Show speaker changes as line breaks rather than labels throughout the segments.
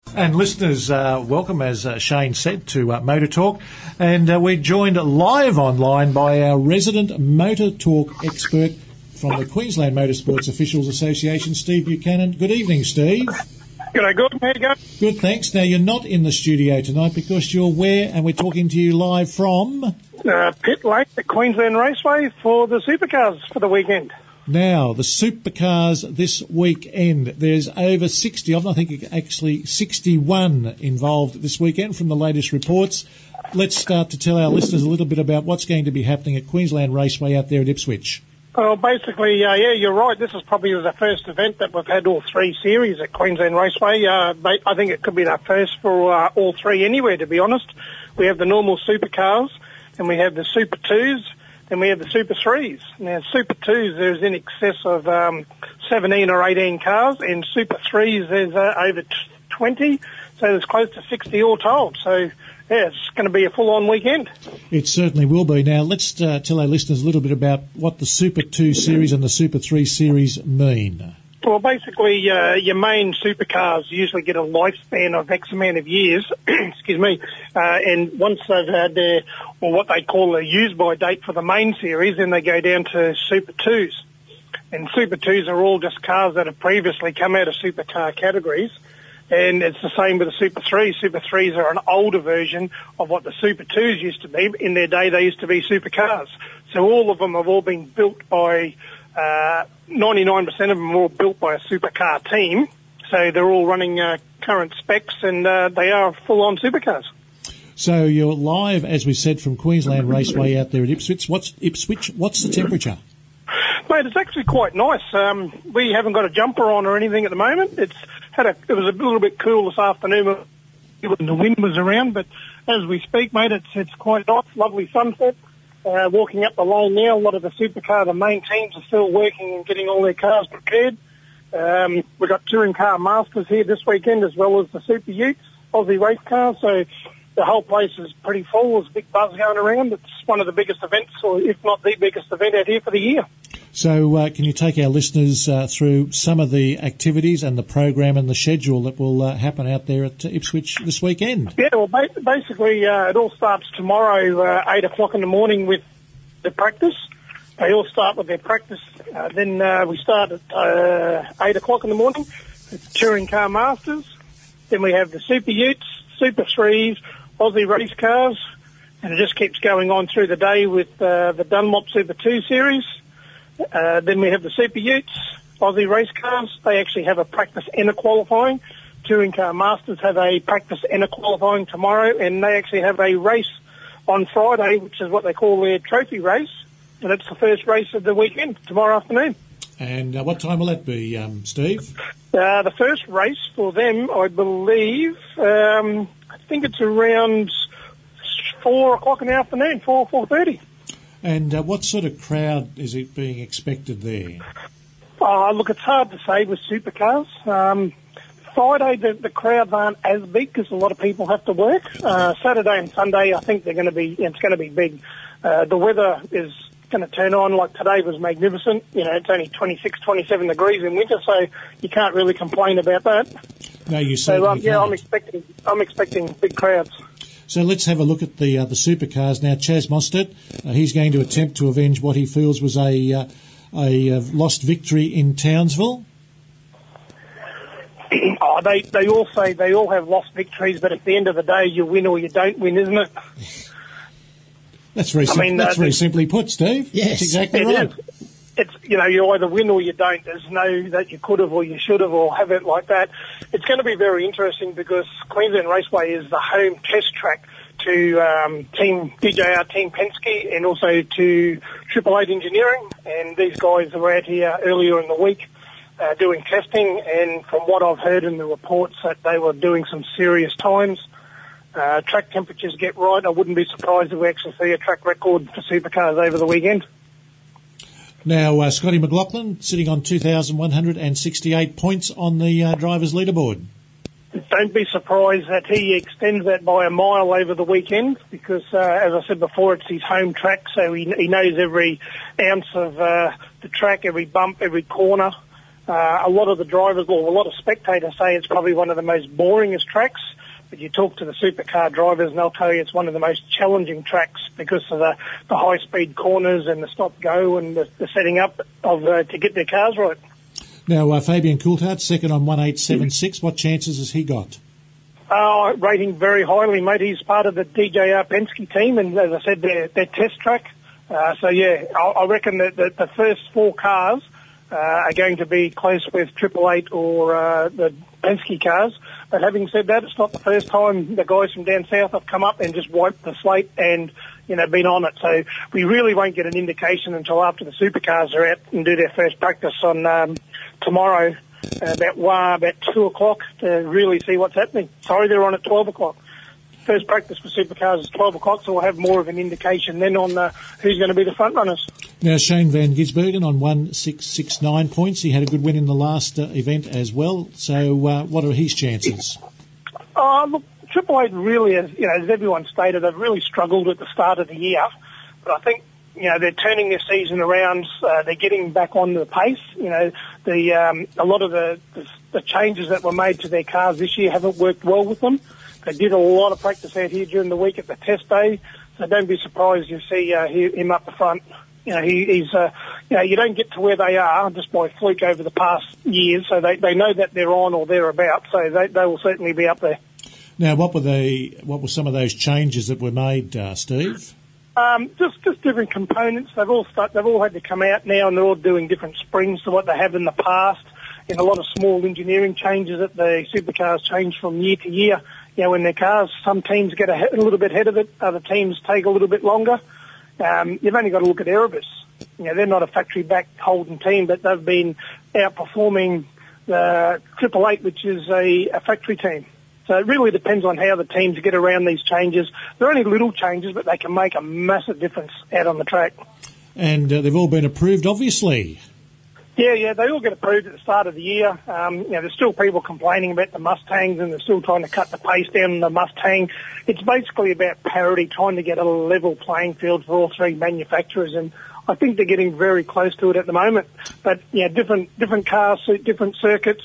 And listeners, welcome, as Shane said, to Motor Talk. And we're joined live online by our resident Motor Talk expert from the Queensland Motorsports Officials Association, Steve Buchanan. Good evening, Steve.
G'day, good. How you going?
Good, thanks. Now, you're not in the studio tonight because you're where? And we're talking to you live from?
Pit Lane at Queensland Raceway for the supercars for the weekend.
Now, the supercars this weekend, there's over 60 of them, I think actually 61 involved this weekend from the latest reports. Let's start to tell our listeners a little bit about what's going to be happening at Queensland Raceway out there at Ipswich.
Well, basically, you're right. This is probably the first event that we've had all three series at Queensland Raceway. I think it could be the first for all three anywhere, to be honest. We have the normal supercars, and we have the Super 2s, and we have the Super 3s. Now, Super 2s, there's in excess of 17 or 18 cars, and Super 3s, there's over 20, so there's close to 60 all told. So, yeah, it's going to be a full-on weekend.
It certainly will be. Now, let's tell our listeners a little bit about what the Super 2 series and the Super 3 series mean.
Well, basically, your main supercars usually get a lifespan of X amount of years, excuse me, and once they've had their, or what they call a use-by date for the main series, then they go down to Super 2s. And Super 2s are all just cars that have previously come out of supercar categories, and it's the same with the Super 3s. Super 3s are an older version of what the Super 2s used to be. In their day, they used to be supercars. So all of them have all been built by 99% of them are all built by a supercar team, so they're all running current specs, and they are full-on supercars.
So you're live, as we said, from Queensland Raceway out there at Ipswich. What's the temperature?
Mate, it's actually quite nice. We haven't got a jumper on or anything at the moment. It was a little bit cool this afternoon when the wind was around, but as we speak, mate, it's quite nice, lovely sunset. Walking up the lane now, a lot of the main teams are still working and getting all their cars prepared. We've got Touring Car Masters here this weekend, as well as the Super Utes, Aussie race cars, so the whole place is pretty full. There's a big buzz going around. It's one of the biggest events, or if not the biggest event out here for the year.
So can you take our listeners through some of the activities and the program and the schedule that will happen out there at Ipswich this weekend? Yeah,
well, basically it all starts tomorrow, 8 o'clock in the morning with the practice. They all start with their practice. Then we start at 8 o'clock in the morning with Touring Car Masters. Then we have the Super Utes, Super 3s, Aussie race cars, and it just keeps going on through the day with the Dunlop Super 2 series. Then we have the Super Utes, Aussie race cars. They actually have a practice and a qualifying. Touring Car Masters have a practice and a qualifying tomorrow, and they actually have a race on Friday, which is what they call their trophy race. And it's the first race of the weekend, tomorrow afternoon.
And what time will that be, Steve?
The first race for them, I believe, I think it's around 4 o'clock in the afternoon, 4:30.
And what sort of crowd is it being expected there?
Look, it's hard to say with supercars. Friday, the crowds aren't as big because a lot of people have to work. Saturday and Sunday, I think it's going to be big. The weather is going to turn on. Like today was magnificent. You know, it's only 26, 27 degrees in winter, so you can't really complain about that.
No, you certainly can't.
I'm expecting big crowds.
So let's have a look at the supercars now. Chaz Mostert, he's going to attempt to avenge what he feels was a lost victory in Townsville.
They all say they all have lost victories, but at the end of the day, you win or you don't win, isn't it?
That's very simply put, Steve. Yes, that's exactly right.
It's, you either win or you don't. There's no that you could have or you should have or have it like that. It's going to be very interesting because Queensland Raceway is the home test track to Team DJR, Team Penske, and also to Triple Eight Engineering. And these guys were out here earlier in the week doing testing, and from what I've heard in the reports that they were doing some serious times. Track temperatures get right. I wouldn't be surprised if we actually see a track record for supercars over the weekend.
Now, Scotty McLaughlin sitting on 2,168 points on the driver's leaderboard.
Don't be surprised that he extends that by a mile over the weekend because, as I said before, it's his home track, so he knows every ounce of the track, every bump, every corner. A lot of the drivers, or a lot of spectators say it's probably one of the most boringest tracks. But you talk to the supercar drivers and they'll tell you it's one of the most challenging tracks because of the high-speed corners and the stop-go and the setting up of to get their cars right.
Now, Fabian Coulthard, second on 1876. What chances has he got?
Rating very highly, mate. He's part of the DJR Penske team, and as I said, their test track. I reckon that the first four cars are going to be close with Triple Eight or the Penske cars. But having said that, it's not the first time the guys from down south have come up and just wiped the slate and, been on it. So we really won't get an indication until after the supercars are out and do their first practice on tomorrow about 2 o'clock to really see what's happening. Sorry, they're on at 12 o'clock. First practice for supercars is 12 o'clock, so we'll have more of an indication then on who's going to be the front runners.
Now, Shane Van Gisbergen on 1669 points. He had a good win in the last event as well. So what are his chances?
Look, Triple Eight really, as everyone stated, they've really struggled at the start of the year. But I think, they're turning their season around. They're getting back on the pace. A lot of the changes that were made to their cars this year haven't worked well with them. They did a lot of practice out here during the week at the test day, so don't be surprised you see him up the front. He's you don't get to where they are just by fluke over the past years, so they know that they're on or thereabouts, so they will certainly be up there.
Now, what were some of those changes that were made, Steve?
Just different components. They've all had to come out now, and they're all doing different springs to what they have in the past. And a lot of small engineering changes that the supercars change from year to year. When their cars, some teams get a little bit ahead of it, other teams take a little bit longer. You've only got to look at Erebus. They're not a factory-backed Holden team, but they've been outperforming the Triple Eight, which is a factory team. So it really depends on how the teams get around these changes. They're only little changes, but they can make a massive difference out on the track.
And they've all been approved, obviously.
Yeah, they all get approved at the start of the year. There's still people complaining about the Mustangs, and they're still trying to cut the pace down on the Mustang. It's basically about parity, trying to get a level playing field for all three manufacturers, and I think they're getting very close to it at the moment. But different cars suit different circuits.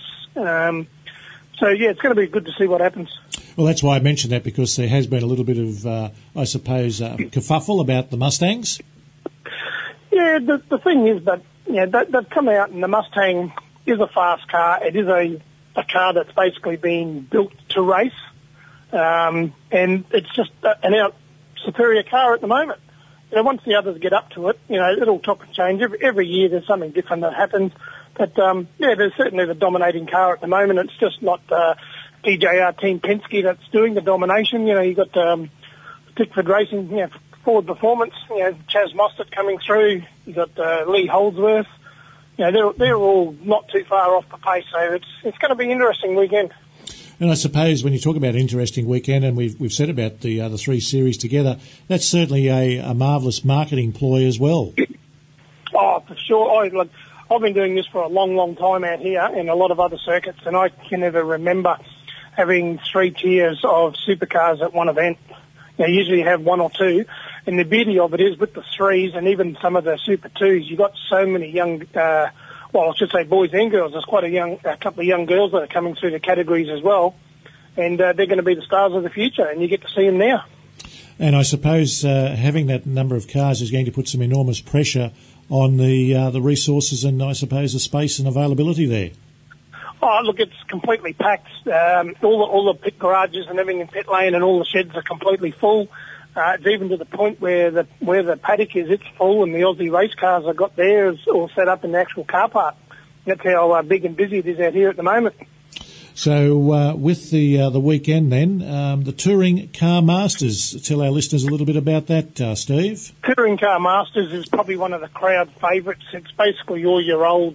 It's going to be good to see what happens.
Well, that's why I mentioned that, because there has been a little bit of, kerfuffle about the Mustangs.
Yeah, the thing is that they've come out, and the Mustang is a fast car. It is a car that's basically been built to race, and it's just an superior car at the moment. Once the others get up to it, it'll top and change. Every year there's something different that happens. But, there's certainly the dominating car at the moment. It's just not DJR Team Penske that's doing the domination. You've got Tickford Racing, Ford Performance, Chaz Mostert coming through. You've got Lee Holdsworth. They're all not too far off the pace, so it's going to be an interesting weekend.
And I suppose when you talk about an interesting weekend, and we've said about the three series together, that's certainly a marvellous marketing ploy as well.
Oh, for sure. I've been doing this for a long, long time out here in a lot of other circuits, and I can never remember having three tiers of supercars at one event. Usually you have one or two, and the beauty of it is with the threes and even some of the Super Twos, you've got so many young, I should say boys and girls. There's quite a couple of young girls that are coming through the categories as well, and they're going to be the stars of the future, and you get to see them now.
And I suppose having that number of cars is going to put some enormous pressure on the resources and, I suppose, the space and availability there.
Oh, look, it's completely packed. All the pit garages and everything in pit lane and all the sheds are completely full. It's even to the point where the paddock is, it's full, and the Aussie race cars I've got there is all set up in the actual car park. That's how big and busy it is out here at the moment.
So with the weekend then, the Touring Car Masters, tell our listeners a little bit about that, Steve.
Touring Car Masters is probably one of the crowd favourites. It's basically all your old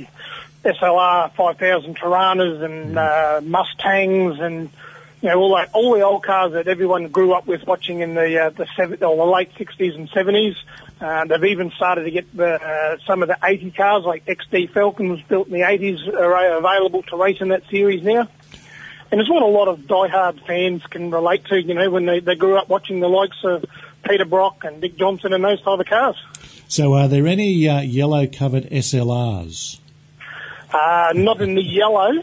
SLR 5000 Tiranas and Mustangs and all the old cars that everyone grew up with watching in the late 60s and 70s. They've even started to get some of the 80 cars, like XD Falcon was built in the 80s, are available to race in that series now. And it's what a lot of diehard fans can relate to, when they grew up watching the likes of Peter Brock and Dick Johnson and those type of cars.
So are there any yellow-covered SLRs?
Not in the yellow,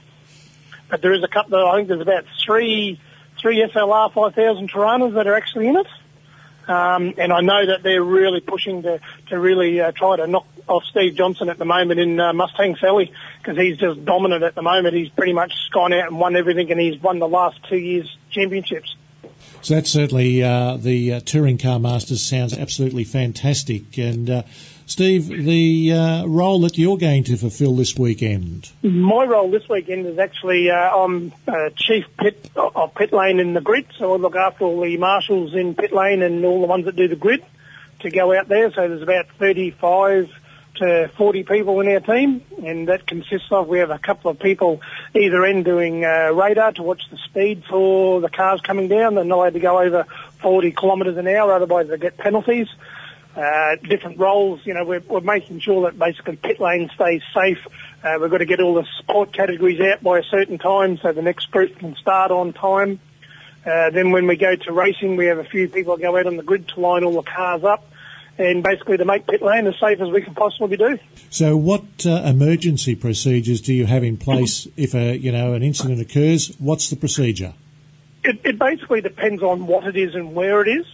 but there is a couple. I think there's about three SLR 5000 Tiranas that are actually in it. And I know that they're really pushing to really try to knock off Steve Johnson at the moment in Mustang Sally, because he's just dominant at the moment. He's pretty much gone out and won everything, and he's won the last 2 years' championships.
So that's certainly the Touring Car Masters sounds absolutely fantastic. And Steve, the role that you're going to fulfil this weekend?
My role this weekend is actually I'm chief of pit lane in the grid, so I look after all the marshals in pit lane and all the ones that do the grid to go out there. So there's about 35 to 40 people in our team, and that consists of, we have a couple of people either end doing radar to watch the speed for the cars coming down. They're not allowed to go over 40 kilometres an hour, otherwise they get penalties. Different roles, we're making sure that basically pit lane stays safe. We've got to get all the sport categories out by a certain time so the next group can start on time. Then when we go to racing, we have a few people that go out on the grid to line all the cars up, and basically to make pit lane as safe as we can possibly do.
So what emergency procedures do you have in place if an incident occurs? What's the procedure?
It basically depends on what it is and where it is.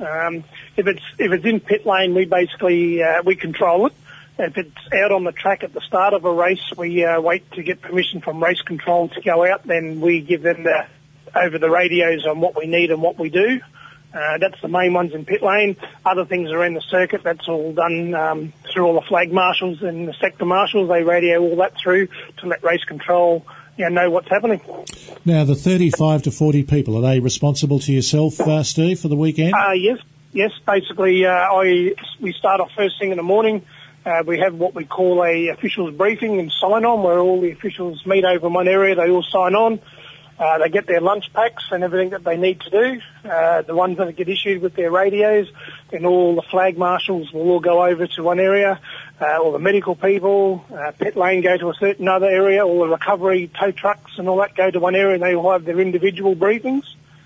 If it's in pit lane, we basically we control it. If it's out on the track at the start of a race, we wait to get permission from race control to go out. Then we give them over the radios on what we need and what we do. That's the main ones in pit lane. Other things around the circuit, that's all done through all the flag marshals and the sector marshals. They radio all that through to let race control know what's happening.
Now, the 35 to 40 people, are they responsible to yourself, Steve, for the weekend?
Yes. Basically, we start off first thing in the morning. We have what we call a officials briefing and sign-on, where all the officials meet over in one area. They all sign on. They get their lunch packs and everything that they need to do. The ones that get issued with their radios, then all the flag marshals will all go over to one area. All the medical people, pit lane go to a certain other area. All the recovery tow trucks and all that go to one area, and they all have their individual briefings.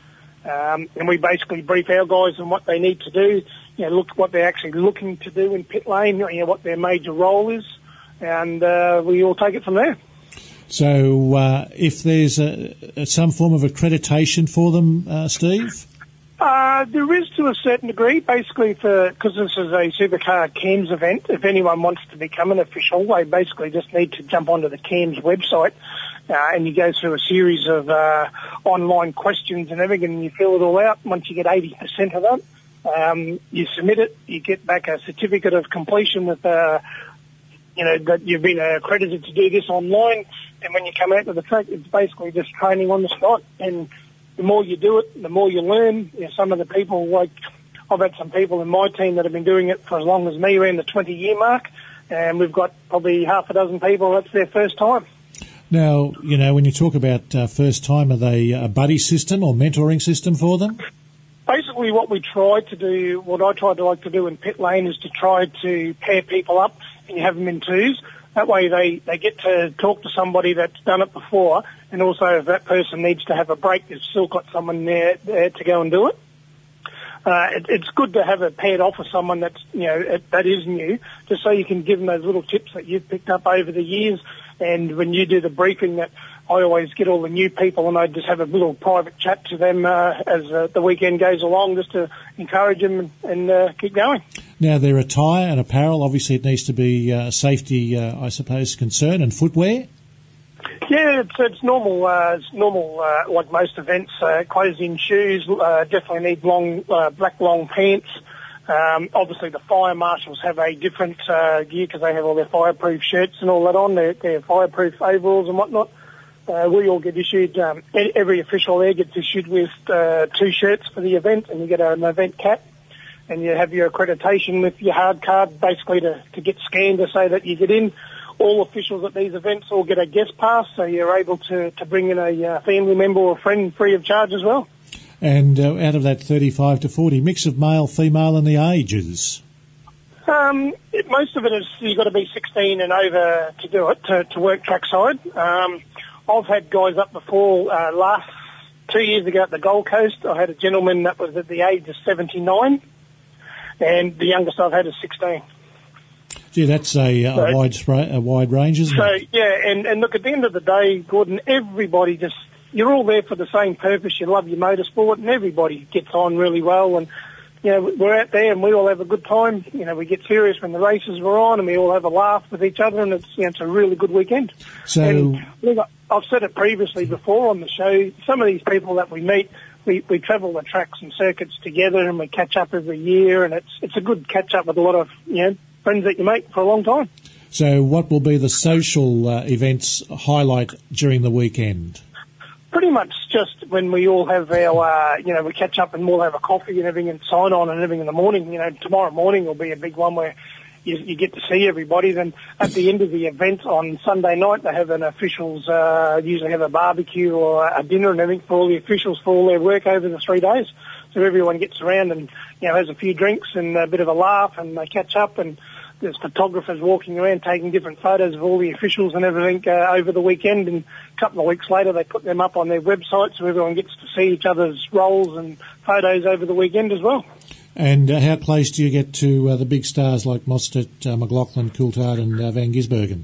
And we basically brief our guys on what they need to do. Look what they're actually looking to do in pit lane. What their major role is, and we all take it from there.
So if there's some form of accreditation for them, Steve?
There is to a certain degree, basically because this is a Supercar CAMS event. If anyone wants to become an official, they basically just need to jump onto the CAMS website and you go through a series of online questions and everything, and you fill it all out. Once you get 80% of that, you submit it, you get back a certificate of completion with that you've been accredited to do this online. And when you come out to the track, it's basically just training on the spot. And the more you do it, the more you learn. Some of the people, like I've had some people in my team that have been doing it for as long as me, around the 20-year mark. And we've got probably half a dozen people, that's their first time.
Now, when you talk about first time, are they a buddy system or mentoring system for them?
Basically what I try to do in pit lane is to try to pair people up, and you have them in twos. That way they get to talk to somebody that's done it before, and also if that person needs to have a break, they've still got someone there to go and do it. It's good to have it paired off with someone that's, that is new, just so you can give them those little tips that you've picked up over the years. And when you do the briefing, that I always get all the new people and I just have a little private chat to them as the weekend goes along, just to encourage them and keep going. Now,
their attire and apparel, obviously it needs to be safety, I suppose, concern, and footwear?
Yeah, it's normal. Like most events, closed-in shoes, definitely need black long pants. Obviously, the fire marshals have a different gear because they have all their fireproof shirts and all that on, their fireproof overalls and whatnot. We all get issued, every official there gets issued with 2 shirts for the event, and you get an event cap, and you have your accreditation with your hard card, basically to get scanned to say that you get in. All officials at these events all get a guest pass, so you're able to bring in a family member or friend free of charge as well.
And out of that 35 to 40, mix of male, female, and the ages?
Most of it is you've got to be 16 and over to do it, to work trackside. I've had guys up before. Last 2 years ago at the Gold Coast, I had a gentleman that was at the age of 79, and the youngest I've had is 16.
Gee, that's a wide range, isn't it?
So, yeah, and look, at the end of the day, Gordon, everybody just, you're all there for the same purpose. You love your motorsport, and everybody gets on really well. And, you know, we're out there and we all have a good time. You know, we get serious when the races were on and we all have a laugh with each other, and it's, you know, it's a really good weekend.
So,
and, look, I've said it previously before on the show, some of these people that we meet, we travel the tracks and circuits together and we catch up every year, and it's a good catch up with a lot of, you know, friends that you make for a long time.
So what will be the social events highlight during the weekend?
Pretty much just when we all have our, you know, we catch up and we'll have a coffee and everything and sign on and everything in the morning. You know, tomorrow morning will be a big one where you get to see everybody. Then at the end of the event on Sunday night, they have an officials, usually have a barbecue or a dinner and everything for all the officials for all their work over the 3 days. So everyone gets around and, you know, has a few drinks and a bit of a laugh, and they catch up, and there's photographers walking around taking different photos of all the officials and everything over the weekend, and a couple of weeks later they put them up on their website so everyone gets to see each other's roles and photos over the weekend as well.
And how close do you get to the big stars like Mostert, McLaughlin, Coulthard and Van Gisbergen?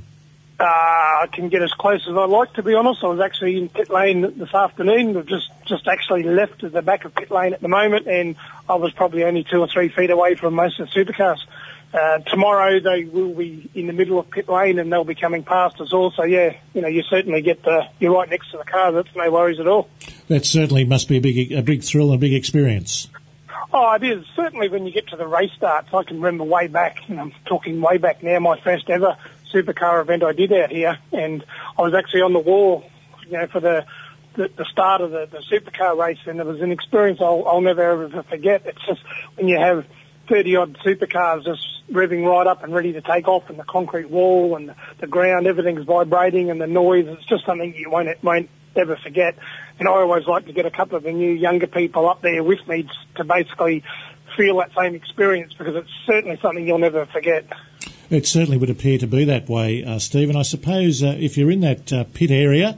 I can get as close as I like, to be honest. I was actually in pit lane this afternoon. We've just actually left at the back of pit lane at the moment, and I was probably only 2 or 3 feet away from most of the supercars. Tomorrow they will be in the middle of pit lane and they'll be coming past us all. So yeah, you know, you certainly you're right next to the car. That's no worries at all.
That certainly must be a big thrill and a big experience.
Oh, it is. Certainly when you get to the race starts. I can remember way back, and I'm talking way back now, my first ever supercar event I did out here, and I was actually on the wall, you know, for the start of the supercar race, and it was an experience I'll never ever forget. It's just when you have 30-odd supercars just revving right up and ready to take off, and the concrete wall and the ground, everything's vibrating, and the noise, it's just something you won't ever forget. And I always like to get a couple of the new younger people up there with me to basically feel that same experience, because it's certainly something you'll never forget.
It certainly would appear to be that way, Stephen. I suppose if you're in that pit area,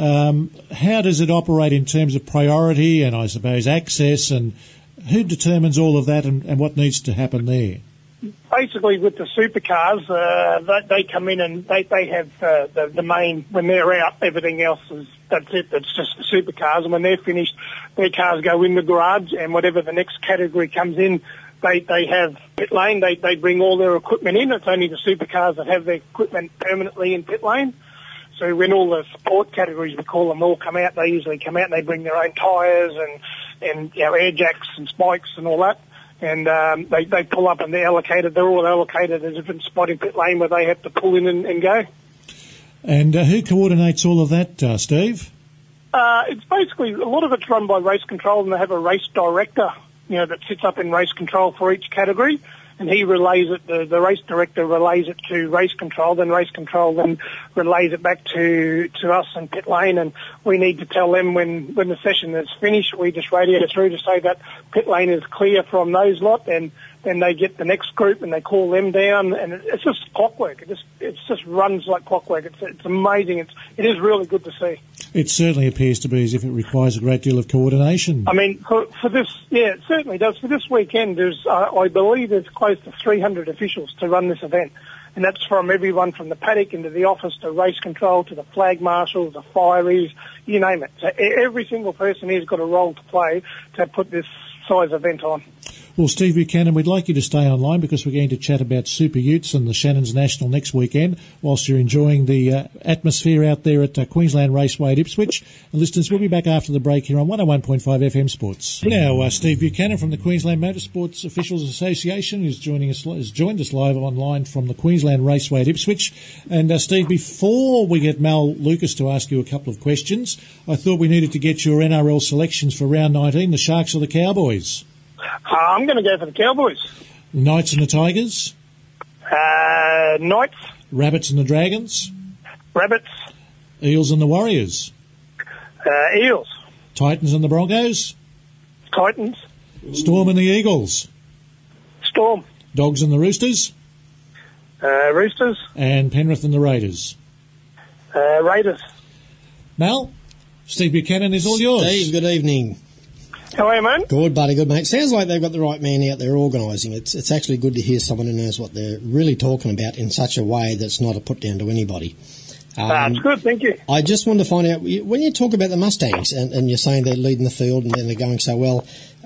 how does it operate in terms of priority and I suppose access, and who determines all of that and what needs to happen there?
Basically, with the supercars, they come in and they have the main, when they're out, everything else that's it. It's just the supercars, and when they're finished, their cars go in the garage, and whatever the next category comes in, they have pit lane. They bring all their equipment in. It's only the supercars that have their equipment permanently in pit lane. So when all the sport categories, we call them, all come out, they usually come out and they bring their own tyres and you know, air jacks and spikes and all that. And they pull up and they're all allocated a different spot in pit lane where they have to pull in and go.
And who coordinates all of that, Steve?
It's basically, a lot of it's run by race control, and they have a race director, you know, that sits up in race control for each category, and he relays it, the race director relays it to race control, then race control then relays it back to us in pit lane, and we need to tell them when the session is finished. We just radio through to say that pit lane is clear from those lot, and then they get the next group and they call them down, and it's just clockwork. It just runs like clockwork. It's amazing. It is really good to see.
It certainly appears to be as if it requires a great deal of coordination.
I mean, for this, yeah, it certainly does. For this weekend, there's, I believe there's close to 300 officials to run this event. And that's from everyone from the paddock into the office to race control to the flag marshals, the fireys, you name it. So every single person here's got a role to play to put this size event on.
Well, Steve Buchanan, we'd like you to stay online because we're going to chat about Super Utes and the Shannons National next weekend whilst you're enjoying the atmosphere out there at Queensland Raceway at Ipswich. And listeners, we'll be back after the break here on 101.5 FM Sports. Now, Steve Buchanan from the Queensland Motorsports Officials Association has joined us live online from the Queensland Raceway at Ipswich. And Steve, before we get Mal Lucas to ask you a couple of questions, I thought we needed to get your NRL selections for round 19, the Sharks or the Cowboys?
I'm going to go for the Cowboys.
The Knights and the Tigers?
Knights.
Rabbits and the Dragons?
Rabbits.
Eels and the Warriors?
Eels.
Titans and the Broncos?
Titans.
Storm and the Eagles?
Storm.
Dogs and the Roosters?
Roosters.
And Penrith and the Raiders?
Raiders.
Mal, Steve Buchanan is all yours.
Steve, good evening.
How are you, man?
Good, buddy, good, mate. Sounds like they've got the right man out there organising. It's actually good to hear someone who knows what they're really talking about in such a way that's not a put down to anybody.
That's good, thank you.
I just wanted to find out, when you talk about the Mustangs and you're saying they're leading the field and they're going so well,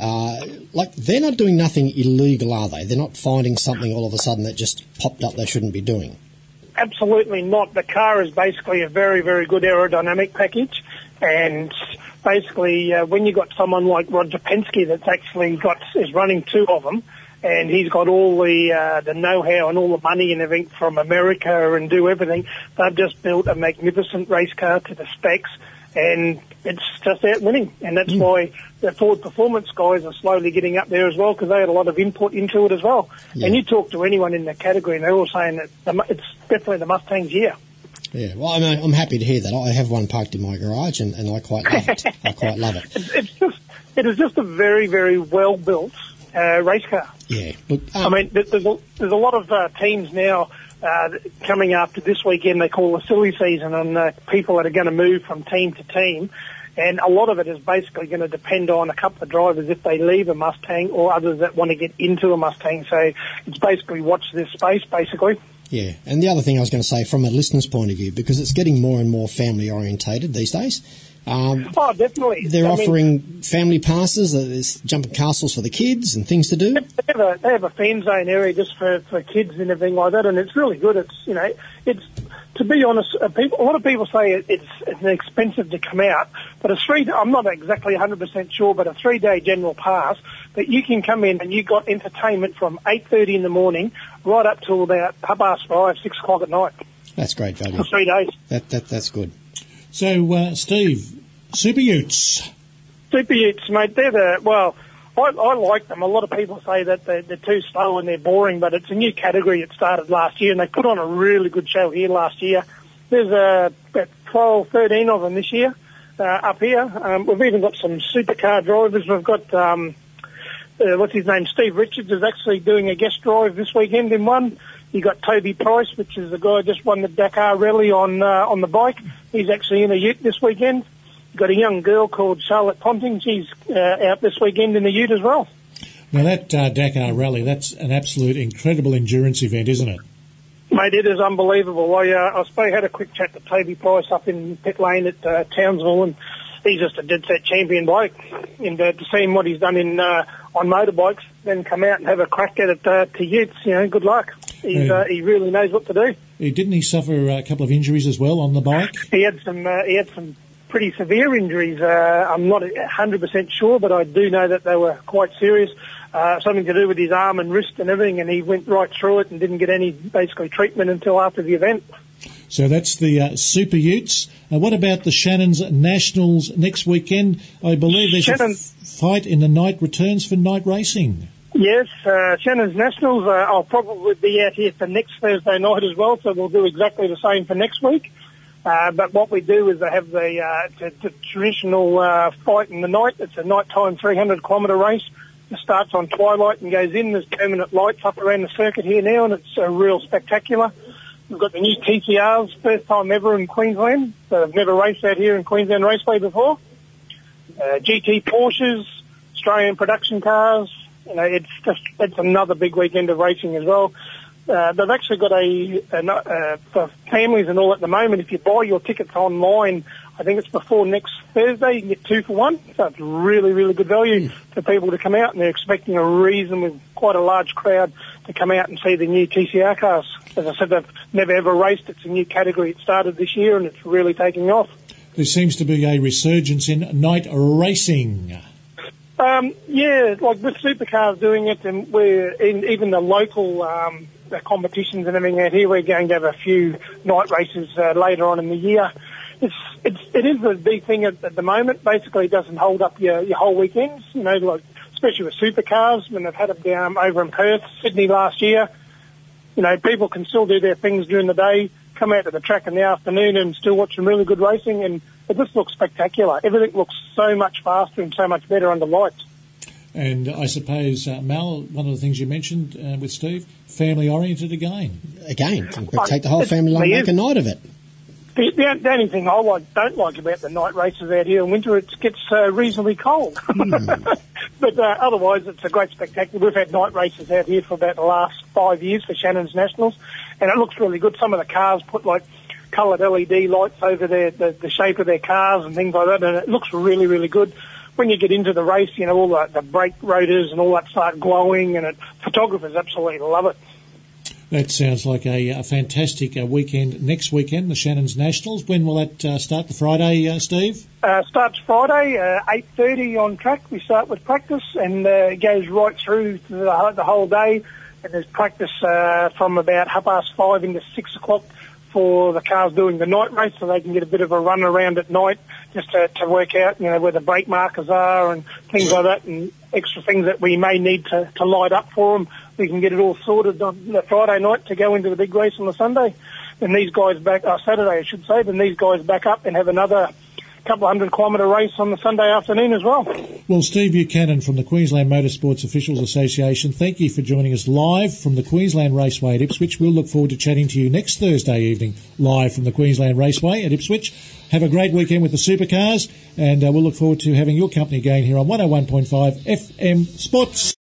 they're not doing nothing illegal, are they? They're not finding something all of a sudden that just popped up they shouldn't be doing.
Absolutely not. The car is basically a very, very good aerodynamic package, and basically when you've got someone like Roger Penske that's actually is running two of them, and he's got all the know-how and all the money and everything from America and do everything, they've just built a magnificent race car to the specs, and it's just out winning. And that's why the Ford Performance guys are slowly getting up there as well, because they had a lot of input into it as well. Yeah. And you talk to anyone in the category and they're all saying that it's definitely the Mustang's year.
Yeah, well, I'm happy to hear that. I have one parked in my garage and I quite love it. I quite love it.
It is just a very, very well-built race car.
Yeah. Look,
I mean, there's a lot of teams now coming after this weekend. They call the silly season, and people that are going to move from team to team. And a lot of it is basically going to depend on a couple of drivers if they leave a Mustang or others that want to get into a Mustang. So it's basically watch this space, basically.
Yeah, and the other thing I was going to say from a listener's point of view, because it's getting more and more family orientated these days.
Definitely.
They're offering family passes, there's jumping castles for the kids and things to do.
They have a fan zone area just for kids and everything like that, and it's really good. It's to be honest, a lot of people say it's expensive to come out, but I'm not exactly 100% sure, but a 3-day general pass that you can come in and you got entertainment from 8:30 in the morning right up till about 5:30, 6 o'clock at night.
That's great value.
For 3 days.
That's good.
So, Steve, Super Utes.
Super Utes, mate, I like them. A lot of people say that they're too slow and they're boring, but it's a new category. It started last year, and they put on a really good show here last year. There's about 12, 13 of them this year up here. We've even got some supercar drivers. We've got, what's his name, Steve Richards is actually doing a guest drive this weekend in one. You got Toby Price, which is the guy who just won the Dakar Rally on the bike. He's actually in a ute this weekend. You've got a young girl called Charlotte Ponting. She's out this weekend in the ute as well.
Now, that Dakar Rally, that's an absolute incredible endurance event, isn't it?
Mate, it is unbelievable. I had a quick chat to Toby Price up in pit lane at Townsville, and he's just a dead-set champion bloke. And to see him what he's done on motorbikes, then come out and have a crack at it to utes, good luck. He really knows what to do.
Didn't he suffer a couple of injuries as well on the bike?
He had some pretty severe injuries. I'm not 100% sure, but I do know that they were quite serious. Something to do with his arm and wrist and everything, and he went right through it and didn't get any basically treatment until after the event.
So that's the Super Utes. What about the Shannon's Nationals next weekend? I believe there's a fight in the night returns for night racing.
Yes, Shannon's Nationals. I'll probably be out here for next Thursday night as well, so we'll do exactly the same for next week. But what we do is they have the traditional fight in the night. It's a nighttime 300-kilometre race. It starts on twilight and goes in. There's permanent lights up around the circuit here now, and it's real spectacular. We've got the new TCRs, first time ever in Queensland. So they've never raced out here in Queensland Raceway before. GT Porsches, Australian production cars. It's another big weekend of racing as well. They've actually got for families and all at the moment, if you buy your tickets online, I think it's before next Thursday, you can get 2 for 1. So it's really, really good value for people to come out, and they're expecting a reasonably quite a large crowd to come out and see the new TCR cars. As I said, they've never ever raced. It's a new category. It started this year, and it's really taking off.
There seems to be a resurgence in night racing.
Yeah, like with supercars doing it, and we're in even the local the competitions and everything out here, we're going to have a few night races later on in the year. It is a big thing at the moment. Basically, it doesn't hold up your whole weekends, like especially with supercars when they've had it down over in Perth, Sydney last year. People can still do their things during the day, come out to the track in the afternoon and still watch some really good racing, and it just looks spectacular. Everything looks so much faster and so much better under lights.
And I suppose, Mal, one of the things you mentioned with Steve, family-oriented again.
Again, take the whole family along, make a night of it.
The only thing I don't like about the night races out here in winter, it gets reasonably cold. But otherwise, it's a great spectacle. We've had night races out here for about the last 5 years for Shannon's Nationals, and it looks really good. Some of the cars put like coloured LED lights over the shape of their cars and things like that, and it looks really, really good. When you get into the race, you know, all the brake rotors and all that start glowing, and photographers absolutely love it.
That sounds like a fantastic weekend next weekend, the Shannon's Nationals. When will that start? The Friday, Steve?
Starts Friday, 8:30 on track. We start with practice, and it goes right through to the whole day. And there's practice from about 5:30 into 6 o'clock for the cars doing the night race, so they can get a bit of a run around at night just to work out, you know, where the brake markers are and things like that, and extra things that we may need to light up for them. We can get it all sorted on the Friday night to go into the big race on the Sunday. Then these guys Saturday, I should say, then these guys back up and have another couple of 100-kilometre race on the Sunday afternoon as well.
Well, Steve Buchanan from the Queensland Motorsports Officials Association, thank you for joining us live from the Queensland Raceway at Ipswich. We'll look forward to chatting to you next Thursday evening live from the Queensland Raceway at Ipswich. Have a great weekend with the supercars, and we'll look forward to having your company again here on 101.5 FM Sports.